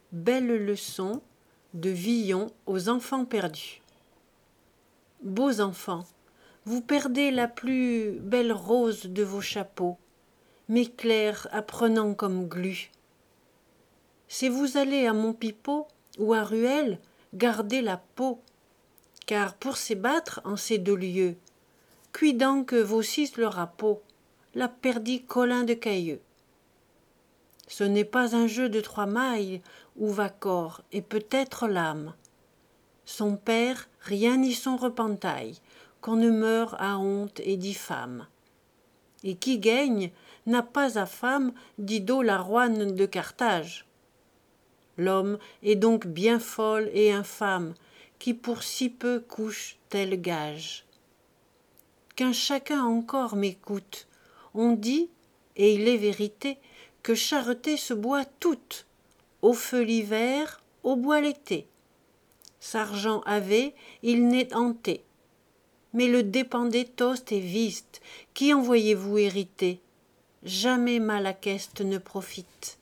belle leçon de Villon aux enfants perdus. Beaux enfants, vous perdez la plus belle rose de vos chapeaux, m'éclaire apprenant comme glu. Si vous allez à Montpipeau ou à Ruelle, gardez la peau, car pour s'ébattre en ces deux lieux, cuit donc vaucisse le râpeau, la perdit Colin de Cailleux. Ce n'est pas un jeu de 3 mailles où va corps et peut-être l'âme. Son père, rien n'y son repentail, qu'on ne meure à honte et diffame. Et qui gagne n'a pas à femme d'Ido la roine de Carthage. L'homme est donc bien folle et infâme, qui pour si peu couche tel gage. Qu'un chacun encore m'écoute, on dit, et il est vérité, que charretée se boit toute, au feu l'hiver, au bois l'été. Sargent avait, il n'est hanté. Mais le dépendait toste et viste, qui en voyez-vous hériter? Jamais mal à queste ne profite.